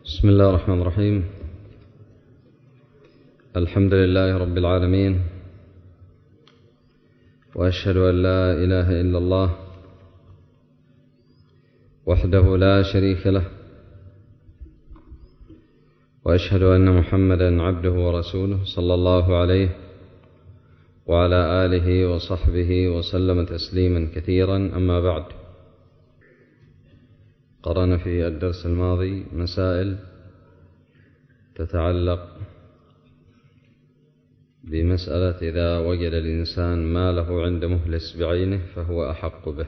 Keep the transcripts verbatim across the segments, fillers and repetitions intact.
بسم الله الرحمن الرحيم. الحمد لله رب العالمين، وأشهد أن لا إله إلا الله وحده لا شريك له، وأشهد أن محمدا عبده ورسوله صلى الله عليه وعلى آله وصحبه وسلم تسليما كثيرا. أما بعد، قرأنا في الدرس الماضي مسائل تتعلق بمسألة إذا وجد الإنسان ماله عند مفلس بعينه فهو أحق به.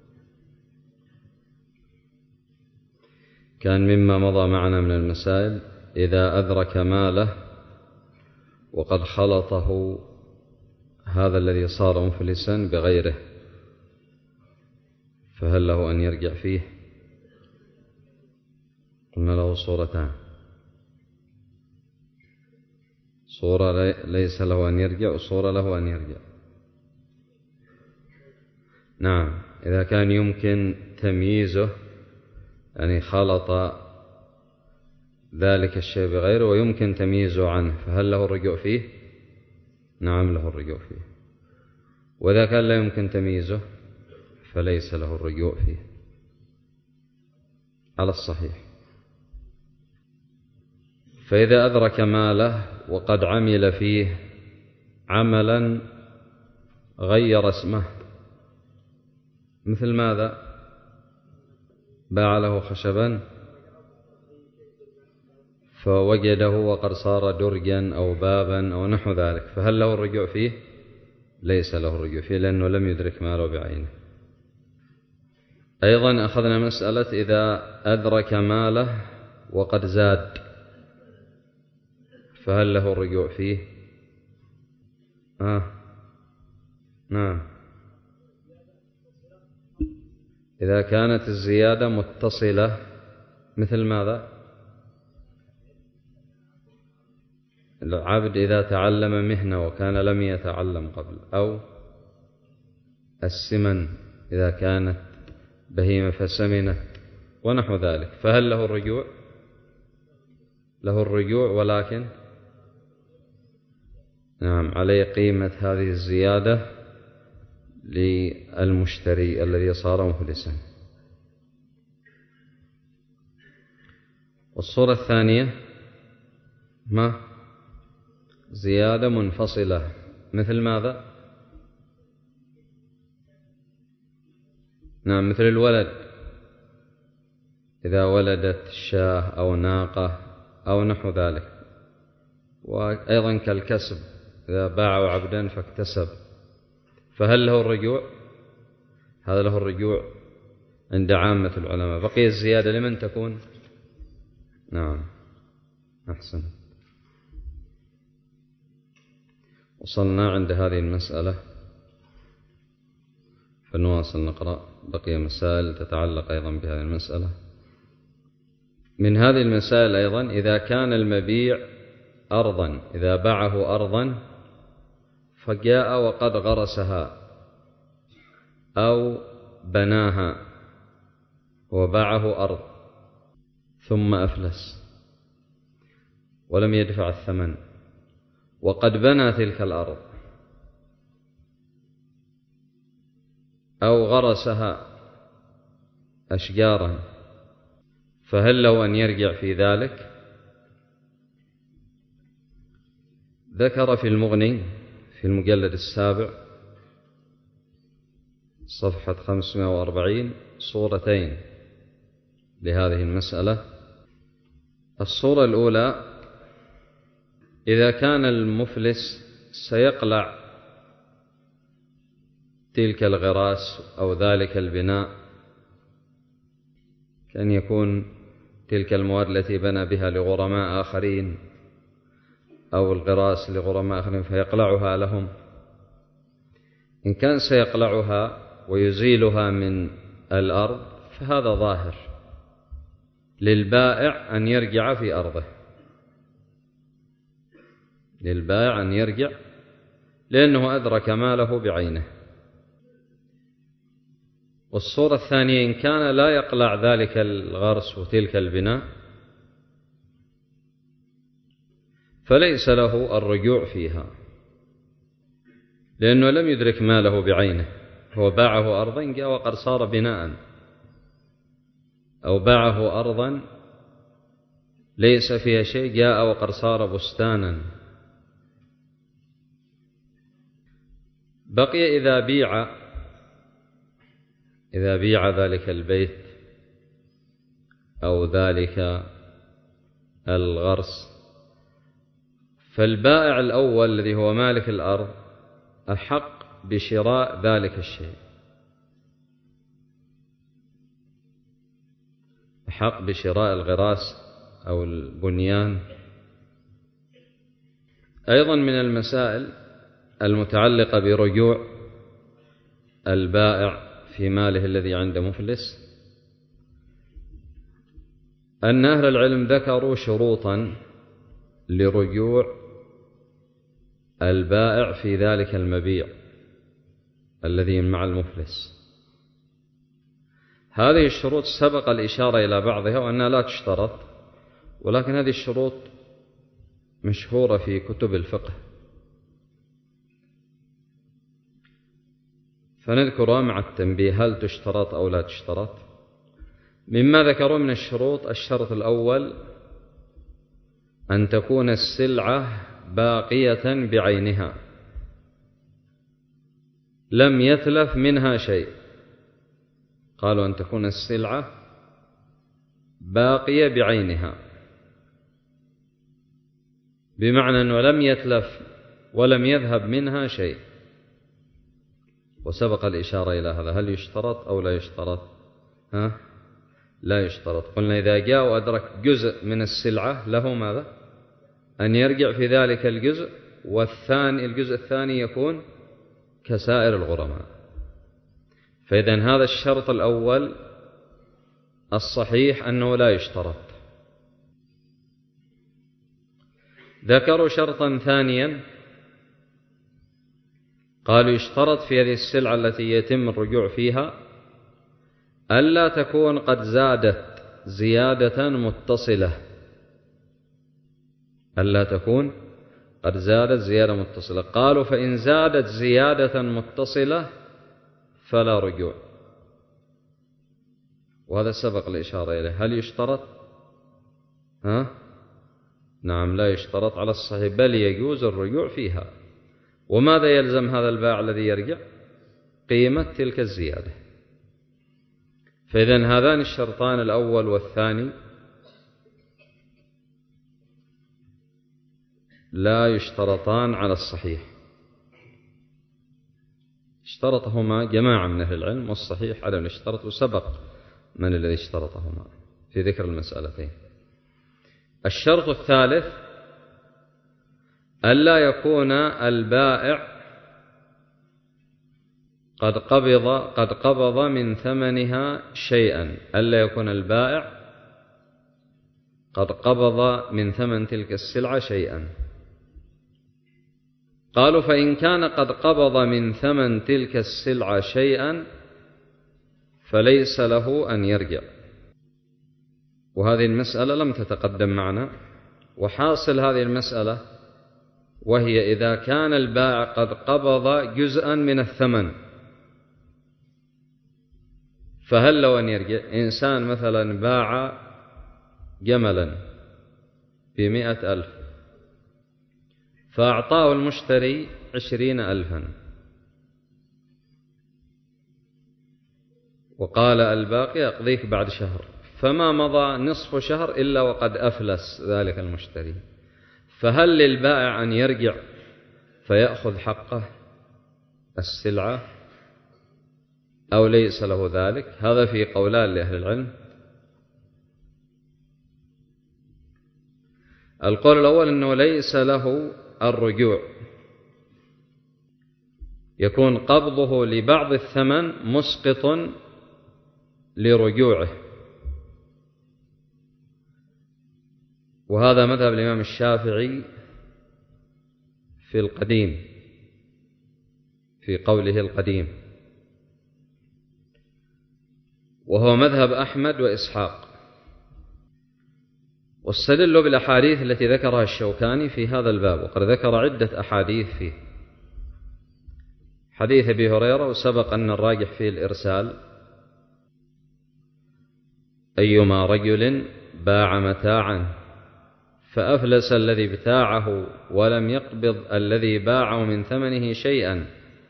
كان مما مضى معنا من المسائل إذا أدرك ماله وقد خلطه هذا الذي صار مفلسا بغيره فهل له أن يرجع فيه؟ قلنا له صورتان: صورة ليس له أن يرجع، وصورة له أن يرجع. نعم، إذا كان يمكن تمييزه، يعني خلط ذلك الشيء بغيره ويمكن تمييزه عنه، فهل له الرجوع فيه؟ نعم، له الرجوع فيه. وإذا كان لا يمكن تمييزه فليس له الرجوع فيه على الصحيح. فإذا أدرك ماله وقد عمل فيه عملا غير اسمه، مثل ماذا؟ باع له خشبا فوجده وقد صار درجا أو بابا أو نحو ذلك، فهل له الرجوع فيه؟ ليس له الرجوع فيه، لأنه لم يدرك ماله بعينه. أيضا أخذنا مسألة إذا أدرك ماله وقد زاد فهل له الرجوع فيه؟ آه. نعم، إذا كانت الزيادة متصلة، مثل ماذا؟ العبد إذا تعلم مهنة وكان لم يتعلم قبل، أو السمن إذا كانت بهيمة فسمنت ونحو ذلك، فهل له الرجوع؟ له الرجوع، ولكن نعم عليه قيمة هذه الزيادة للمشتري الذي صار مفلسا. والصورة الثانية ما؟ زيادة منفصلة، مثل ماذا؟ نعم، مثل الولد، إذا ولدت شاة أو ناقة أو نحو ذلك. وأيضا كالكسب، إذا باعوا عبدا فاكتسب، فهل له الرجوع؟ هذا له الرجوع عند عامة العلماء. بقي الزيادة لمن تكون؟ نعم، أحسن. وصلنا عند هذه المسألة، فنواصل نقرأ بقي مسائل تتعلق أيضا بهذه المسألة. من هذه المسائل أيضا إذا كان المبيع أرضا، إذا باعه أرضا فجاء وقد غرسها أو بناها وباعه أرض ثم أفلس ولم يدفع الثمن، وقد بنى تلك الأرض أو غرسها أشجارا، فهل له أن يرجع في ذلك؟ ذكر في المغني في المجلد السابع صفحة خمسمائة وأربعين صورتين لهذه المسألة. الصورة الأولى: إذا كان المفلس سيقلع تلك الغراس أو ذلك البناء، كأن يكون تلك المواد التي بنى بها لغرماء آخرين أو الغراس لغرماء آخرين فيقلعها لهم. إن كان سيقلعها ويزيلها من الأرض فهذا ظاهر للبائع أن يرجع في أرضه، للبائع أن يرجع لأنه أدرك ماله بعينه. والصورة الثانية: إن كان لا يقلع ذلك الغرس وتلك البناء فليس له الرجوع فيها، لأنه لم يدرك ماله بعينه، هو باعه أرضا جاء وقد صار بناء، أو باعه أرضا ليس فيها شيء جاء وقد صار بستانا. بقي إذا بيع إذا بيع ذلك البيت أو ذلك الغرس، فالبائع الأول الذي هو مالك الأرض أحق بشراء ذلك الشيء، أحق بشراء الغراس أو البنيان. أيضا من المسائل المتعلقة برجوع البائع في ماله الذي عند مفلس أن أهل العلم ذكروا شروطا لرجوع البائع في ذلك المبيع الذي مع المفلس. هذه الشروط سبق الإشارة إلى بعضها وأنها لا تشترط، ولكن هذه الشروط مشهورة في كتب الفقه، فنذكرها مع التنبيه هل تشترط أو لا تشترط. مما ذكروا من الشروط: الشرط الأول أن تكون السلعة باقية بعينها لم يتلف منها شيء. قالوا أن تكون السلعة باقية بعينها، بمعنى أنه لم يتلف ولم يذهب منها شيء، وسبق الإشارة إلى هذا. هل يشترط أو لا يشترط؟ ها؟ لا يشترط. قلنا إذا جاء وأدرك جزء من السلعة له ماذا؟ أن يرجع في ذلك الجزء، والثاني الجزء الثاني يكون كسائر الغرماء. فإذن هذا الشرط الأول الصحيح أنه لا يشترط. ذكروا شرطا ثانيا، قالوا يشترط في هذه السلعة التي يتم الرجوع فيها ألا تكون قد زادت زيادة متصلة، ألا تكون قد زادت زيادة متصلة. قالوا فإن زادت زيادة متصلة فلا رجوع، وهذا سبق الإشارة إليه. هل يشترط؟ ها؟ نعم، لا يشترط على الصحيح، بل يجوز الرجوع فيها. وماذا يلزم هذا البائع الذي يرجع؟ قيمة تلك الزيادة. فإذن هذان الشرطان الأول والثاني لا يشترطان على الصحيح، اشترطهما جماعة من أهل العلم، والصحيح عدم الاشتراط، وسبق من الذي اشترطهما في ذكر المسألتين. الشرط الثالث ألا يكون البائع قد قبض قد قبض من ثمنها شيئا، ألا يكون البائع قد قبض من ثمن تلك السلعة شيئا. قالوا فإن كان قد قبض من ثمن تلك السلعة شيئا فليس له أن يرجع. وهذه المسألة لم تتقدم معنا، وحاصل هذه المسألة وهي إذا كان البائع قد قبض جزءا من الثمن، فهل له أن يرجع؟ إنسان مثلا باع جملا بمئة ألف فأعطاه المشتري عشرين ألفا، وقال الباقي أقضيك بعد شهر، فما مضى نصف شهر إلا وقد أفلس ذلك المشتري، فهل للبائع أن يرجع فيأخذ حقه السلعة أو ليس له ذلك؟ هذا في قولان لأهل العلم. القول الأول أنه ليس له الرجوع، يكون قبضه لبعض الثمن مسقط لرجوعه، وهذا مذهب الإمام الشافعي في القديم، في قوله القديم، وهو مذهب أحمد وإسحاق. واستدلوا بالأحاديث التي ذكرها الشوكاني في هذا الباب، وقد ذكر عدة أحاديث فيه. حديث أبي هريرة، وسبق أن الراجح فيه الإرسال: أيما رجل باع متاعا فأفلس الذي ابتاعه ولم يقبض الذي باعه من ثمنه شيئا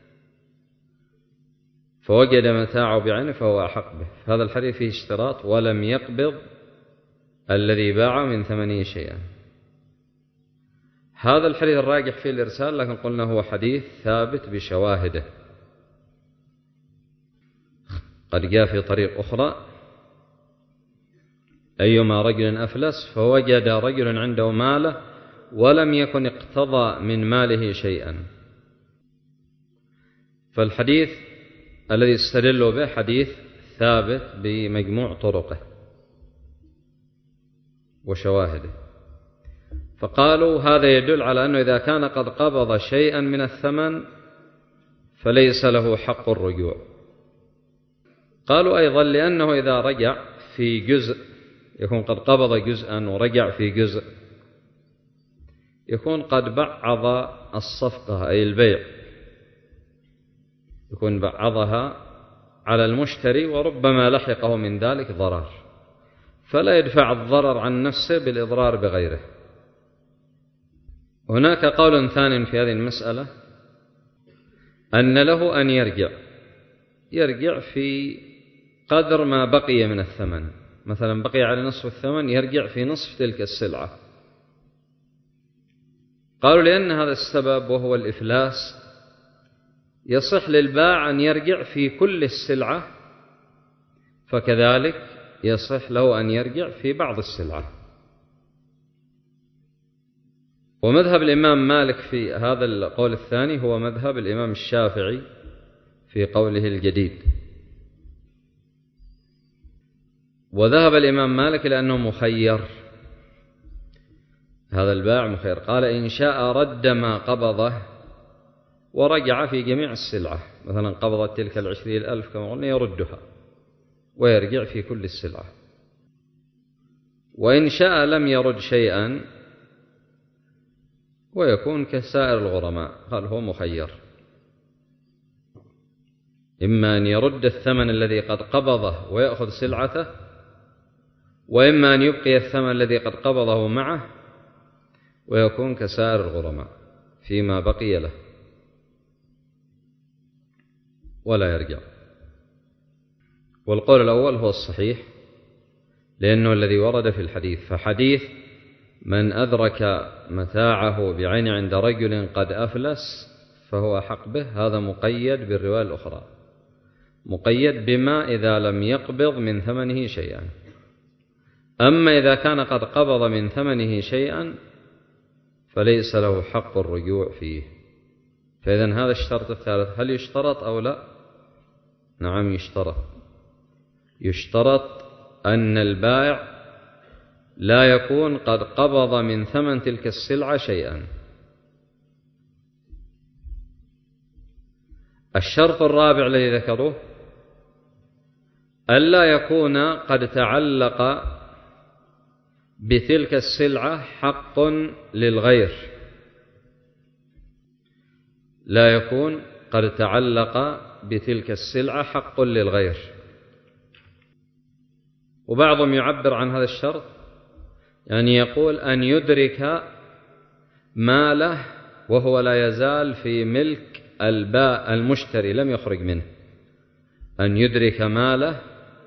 فوجد متاعه بعينه فهو أحق به. هذا الحديث فيه اشتراط: ولم يقبض الذي باعه من ثمنه شيئا. هذا الحديث الراجح فيه الإرسال، لكن قلنا هو حديث ثابت بشواهده. قد جاء في طريق أخرى: أيما رجل أفلس فوجد رجل عنده ماله ولم يكن اقتضى من ماله شيئا. فالحديث الذي استدلوا به حديث ثابت بمجموع طرقه وشواهده، فقالوا هذا يدل على أنه إذا كان قد قبض شيئا من الثمن فليس له حق الرجوع. قالوا أيضا لأنه إذا رجع في جزء، يكون قد قبض جزءا ورجع في جزء، يكون قد بعض الصفقة أي البيع، يكون بعضها على المشتري، وربما لحقه من ذلك ضرر، فلا يدفع الضرر عن نفسه بالإضرار بغيره. هناك قول ثاني في هذه المسألة، أن له أن يرجع يرجع في قدر ما بقي من الثمن، مثلا بقي على نصف الثمن، يرجع في نصف تلك السلعة. قالوا لأن هذا السبب وهو الإفلاس يصح للبائع أن يرجع في كل السلعة، فكذلك يصح له أن يرجع في بعض السلعة. ومذهب الإمام مالك في هذا القول الثاني هو مذهب الإمام الشافعي في قوله الجديد. وذهب الإمام مالك لأنه مخير، هذا البائع مخير. قال إن شاء رد ما قبضه ورجع في جميع السلعة، مثلا قبضت تلك العشرين ألف كما قلنا يردها ويرجع في كل السلعة. وإن شاء لم يرد شيئا ويكون كسائر الغرماء. قال هو مخير، إما أن يرد الثمن الذي قد قبضه ويأخذ سلعته، وإما أن يبقي الثمن الذي قد قبضه معه ويكون كسائر الغرماء فيما بقي له ولا يرجع. والقول الأول هو الصحيح، لأنه الذي ورد في الحديث. فحديث من أدرك متاعه بعين عند رجل قد أفلس فهو حق به، هذا مقيد بالرواية الأخرى، مقيد بما إذا لم يقبض من ثمنه شيئا. أما إذا كان قد قبض من ثمنه شيئا فليس له حق الرجوع فيه. فإذن هذا الشرط الثالث هل يشترط أو لا؟ نعم يشترط. يشترط أن البائع لا يكون قد قبض من ثمن تلك السلعة شيئا. الشرط الرابع الذي ذكروه ألا يكون قد تعلق بتلك السلعة حق للغير، لا يكون قد تعلق بتلك السلعة حق للغير. وبعضهم يعبر عن هذا الشرط يعني يقول أن يدرك ماله وهو لا يزال في ملك الباء المشتري لم يخرج منه، أن يدرك ماله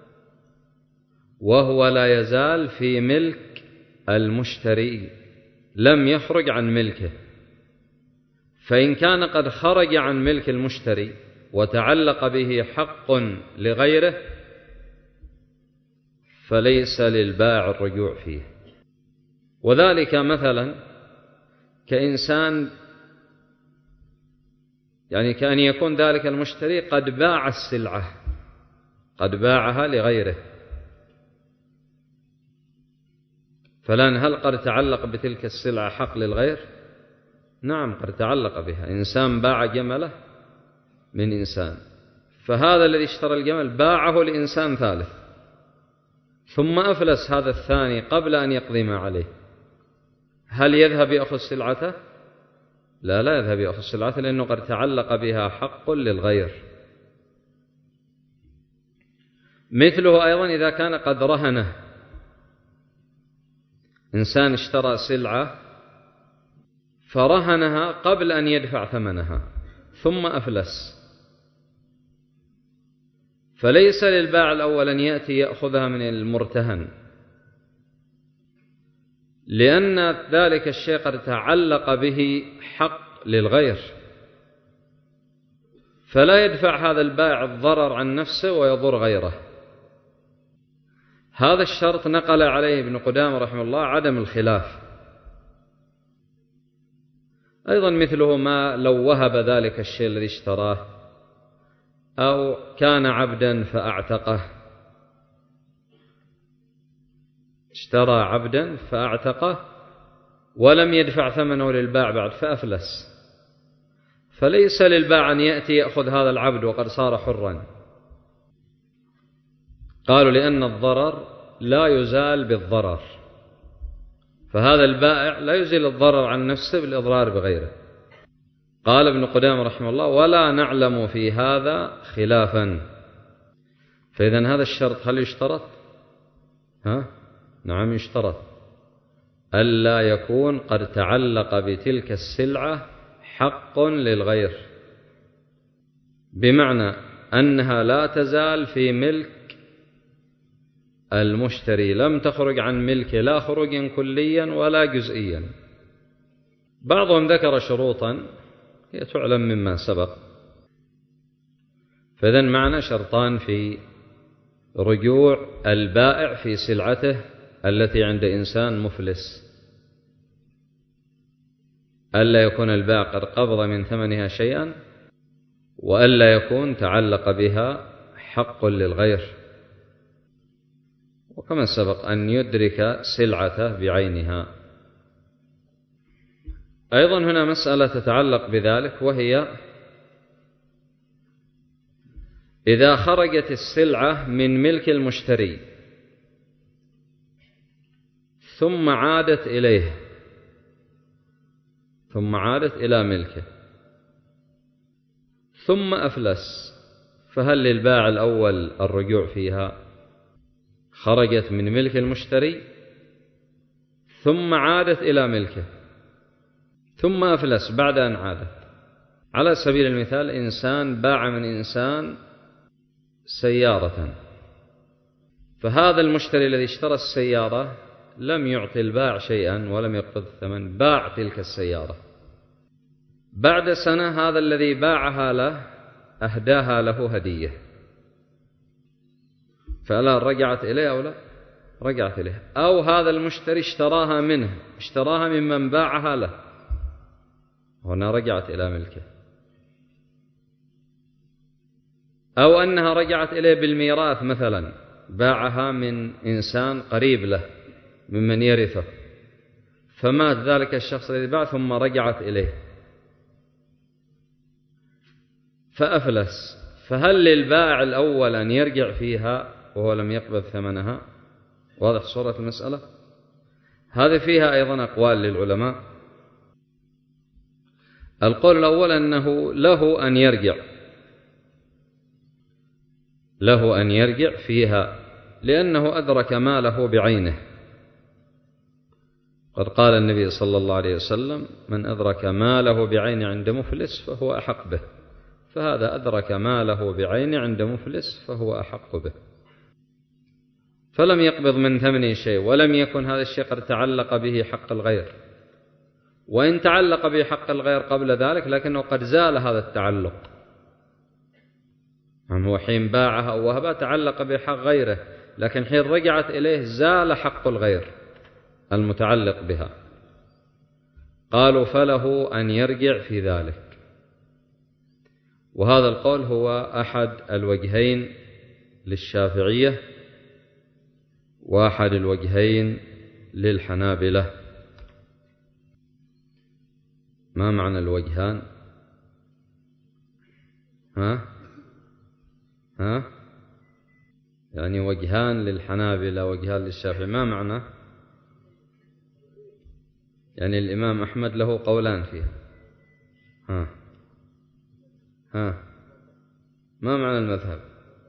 وهو لا يزال في ملك المشتري لم يخرج عن ملكه. فإن كان قد خرج عن ملك المشتري وتعلق به حق لغيره فليس للبائع الرجوع فيه. وذلك مثلا كإنسان، يعني كأن يكون ذلك المشتري قد باع السلعة، قد باعها لغيره، فلان هل قد تعلق بتلك السلعة حق للغير؟ نعم قد تعلق بها. إنسان باع جمله من إنسان، فهذا الذي اشترى الجمل باعه لإنسان ثالث، ثم أفلس هذا الثاني قبل أن يقضي ما عليه، هل يذهب يأخذ سلعته؟ لا لا يذهب يأخذ سلعته، لأنه قد تعلق بها حق للغير. مثله أيضا إذا كان قد رهنه، إنسان اشترى سلعة فرهنها قبل أن يدفع ثمنها ثم أفلس، فليس للبائع الأول أن يأتي يأخذها من المرتهن، لأن ذلك الشيء قد تعلق به حق للغير، فلا يدفع هذا البائع الضرر عن نفسه ويضر غيره. هذا الشرط نقل عليه ابن قدامة رحمه الله عدم الخلاف. أيضا مثله ما لو وهب ذلك الشيء الذي اشتراه، أو كان عبدا فأعتقه، اشترى عبدا فأعتقه ولم يدفع ثمنه للبائع بعد فأفلس، فليس للبائع أن يأتي يأخذ هذا العبد وقد صار حرا. قالوا لأن الضرر لا يزال بالضرر، فهذا البائع لا يزيل الضرر عن نفسه بالإضرار بغيره. قال ابن قدامة رحمه الله: ولا نعلم في هذا خلافا. فإذن هذا الشرط هل يشترط؟ ها؟ نعم يشترط، ألا يكون قد تعلق بتلك السلعة حق للغير، بمعنى أنها لا تزال في ملك المشتري، لم تخرج عن ملكه لا خروجا كليا ولا جزئيا. بعضهم ذكر شروطا هي تعلم مما سبق. فإذن معنا شرطان في رجوع البائع في سلعته التي عند إنسان مفلس: ألا يكون البائع قد قبض من ثمنها شيئا، وألا يكون تعلق بها حق للغير، وكما سبق أن يدرك سلعته بعينها. أيضا هنا مسألة تتعلق بذلك، وهي إذا خرجت السلعة من ملك المشتري ثم عادت إليه، ثم عادت إلى ملكه ثم أفلس، فهل للبائع الأول الرجوع فيها؟ خرجت من ملك المشتري ثم عادت إلى ملكه ثم أفلس بعد أن عادت. على سبيل المثال، إنسان باع من إنسان سيارة، فهذا المشتري الذي اشترى السيارة لم يعطي البائع شيئا ولم يقبض الثمن، باع تلك السيارة. بعد سنة هذا الذي باعها له أهداها له هدية، فلا رجعت إليه أو لا؟ رجعت إليه. أو هذا المشتري اشتراها منه، اشتراها ممن باعها له، هنا رجعت إلى ملكه. أو أنها رجعت إليه بالميراث مثلا، باعها من إنسان قريب له ممن يرثه، فمات ذلك الشخص الذي باع ثم رجعت إليه فأفلس، فهل للبائع الأول أن يرجع فيها وهو لم يقبض ثمنها؟ واضح صورة المسألة؟ هذه فيها أيضا أقوال للعلماء. القول الأول أنه له أن يرجع، له أن يرجع فيها، لأنه أدرك ماله بعينه. قد قال النبي صلى الله عليه وسلم: من أدرك ماله بعينه عند مفلس فهو أحق به، فهذا أدرك ماله بعينه عند مفلس فهو أحق به، فلم يقبض من ثمنه شيء، ولم يكن هذا الشيء قد تعلق به حق الغير، وإن تعلق به حق الغير قبل ذلك لكنه قد زال هذا التعلق. هو حين باعها أو وهبها تعلق بحق غيره، لكن حين رجعت إليه زال حق الغير المتعلق بها. قالوا فله أن يرجع في ذلك، وهذا القول هو أحد الوجهين للشافعية وأحد الوجهين للحنابلة. ما معنى الوجهان؟ ها؟ ها؟ يعني وجهان للحنابلة وجهان للشافعي، ما معنى؟ يعني الإمام أحمد له قولان فيها. ها ها ما معنى المذهب؟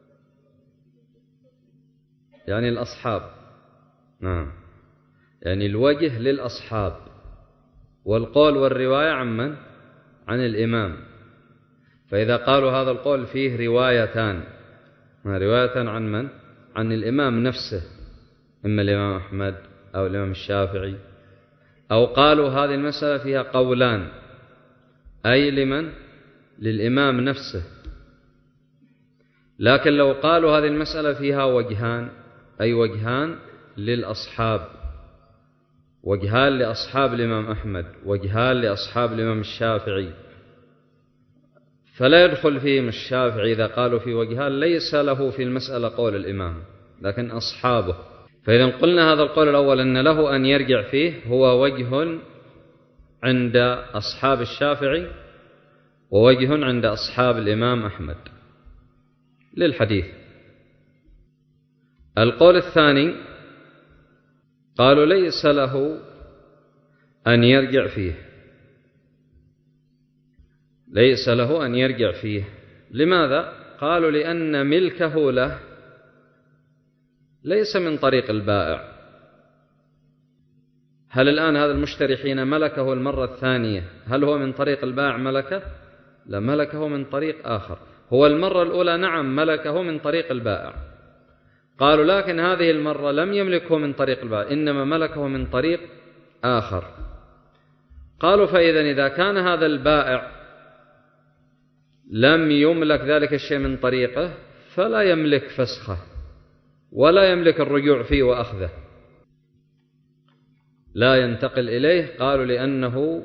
يعني الأصحاب. نعم، يعني الوجه للأصحاب، والقول والرواية عن من؟ عن الإمام. فإذا قالوا هذا القول فيه روايتان، رواية عن من؟ عن الإمام نفسه، إما الإمام أحمد أو الإمام الشافعي، أو قالوا هذه المسألة فيها قولان، أي لمن؟ للإمام نفسه. لكن لو قالوا هذه المسألة فيها وجهان، أي وجهان للأصحاب، وجهان لأصحاب الإمام أحمد، وجهان لأصحاب الإمام الشافعي، فلا يدخل فيهم الشافعي إذا قالوا في وجهان ليس له في المسألة قول الإمام لكن أصحابه. فإذا قلنا هذا القول الأول أن له أن يرجع فيه، هو وجه عند أصحاب الشافعي ووجه عند أصحاب الإمام أحمد للحديث. القول الثاني قالوا ليس له أن يرجع فيه، ليس له أن يرجع فيه. لماذا؟ قالوا لأن ملكه له ليس من طريق البائع. هل الآن هذا المشتري حين ملكه المرة الثانية هل هو من طريق البائع ملكه؟ لا، ملكه من طريق آخر. هو المرة الأولى نعم ملكه من طريق البائع، قالوا لكن هذه المرة لم يملكه من طريق البائع، إنما ملكه من طريق آخر. قالوا فإذا إذا كان هذا البائع لم يملك ذلك الشيء من طريقه فلا يملك فسخه ولا يملك الرجوع فيه وأخذه، لا ينتقل إليه. قالوا لأنه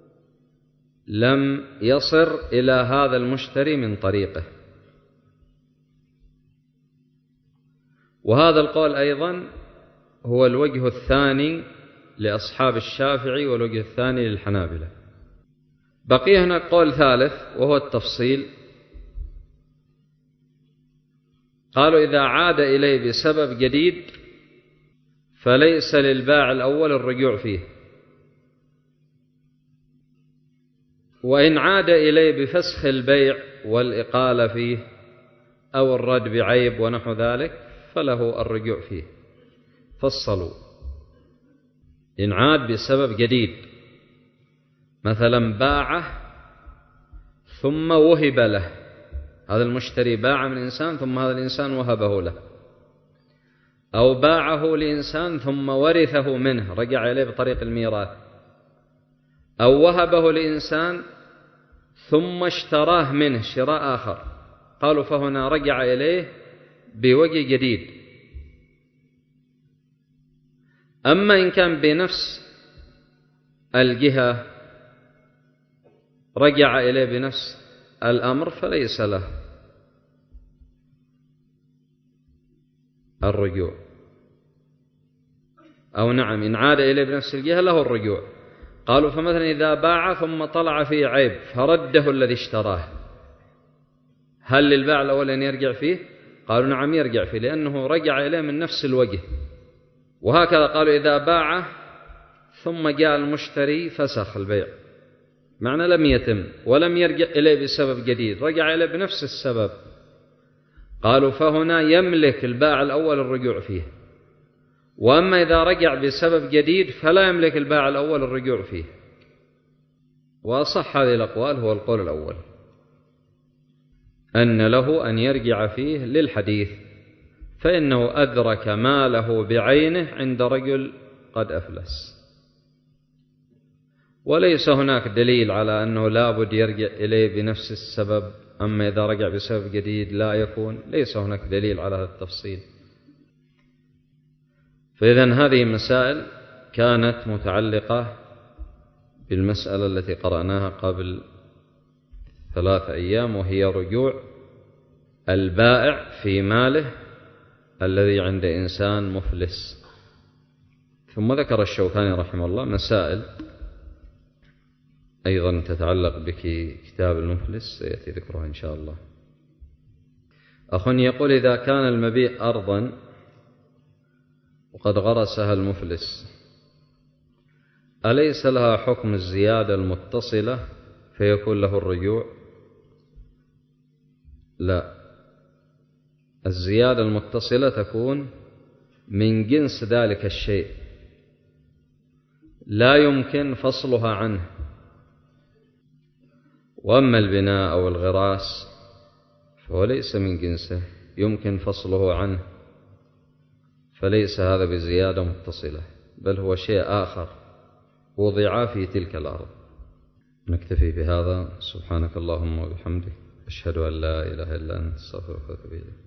لم يصر إلى هذا المشتري من طريقه. وهذا القول أيضا هو الوجه الثاني لأصحاب الشافعي والوجه الثاني للحنابلة. بقي هنا قول ثالث وهو التفصيل. قالوا إذا عاد إليه بسبب جديد فليس للبائع الأول الرجوع فيه، وإن عاد إليه بفسخ البيع والإقالة فيه أو الرد بعيب ونحو ذلك فله الرجوع فيه. فصلوا. إن عاد بسبب جديد، مثلا باعه ثم وهب له، هذا المشتري باع من إنسان ثم هذا الإنسان وهبه له، أو باعه لإنسان ثم ورثه منه رجع إليه بطريق الميراث، أو وهبه لإنسان ثم اشتراه منه شراء آخر، قالوا فهنا رجع إليه بوجه جديد. أما إن كان بنفس الجهة رجع إليه بنفس الأمر فليس له الرجوع، أو نعم إن عاد إليه بنفس الجهة له الرجوع. قالوا فمثلا إذا باع ثم طلع فيه عيب فرده الذي اشتراه، هل للبائع الأول أن يرجع فيه؟ قالوا نعم يرجع فيه، لأنه رجع إليه من نفس الوجه. وهكذا قالوا إذا باع ثم جاء المشتري فسخ البيع، معنى لم يتم ولم يرجع إليه بسبب جديد، رجع إليه بنفس السبب، قالوا فهنا يملك البائع الأول الرجوع فيه. وأما إذا رجع بسبب جديد فلا يملك البائع الأول الرجوع فيه. وأصح هذه الأقوال هو القول الأول، أن له أن يرجع فيه للحديث، فإنه أدرك ماله بعينه عند رجل قد أفلس، وليس هناك دليل على أنه لابد يرجع إليه بنفس السبب، أما إذا رجع بسبب جديد لا يكون، ليس هناك دليل على هذا التفصيل. فإذن هذه مسائل كانت متعلقة بالمسألة التي قرأناها قبل ثلاث أيام، وهي رجوع البائع في ماله الذي عند إنسان مفلس. ثم ذكر الشوكاني رحمه الله مسائل أيضا تتعلق بكتاب المفلس سيأتي ذكرها إن شاء الله. أخ يقول: إذا كان المبيع أرضا وقد غرسها المفلس أليس لها حكم الزيادة المتصلة فيكون له الرجوع؟ لا، الزيادة المتصلة تكون من جنس ذلك الشيء، لا يمكن فصلها عنه. وأما البناء أو الغراس فهو ليس من جنسه، يمكن فصله عنه، فليس هذا بزيادة متصلة، بل هو شيء آخر وضع في تلك الأرض. نكتفي بهذا. سبحانك اللهم وبحمدك، أشهد أن لا إله إلا أنت، أستغفرك وأتوب إليك.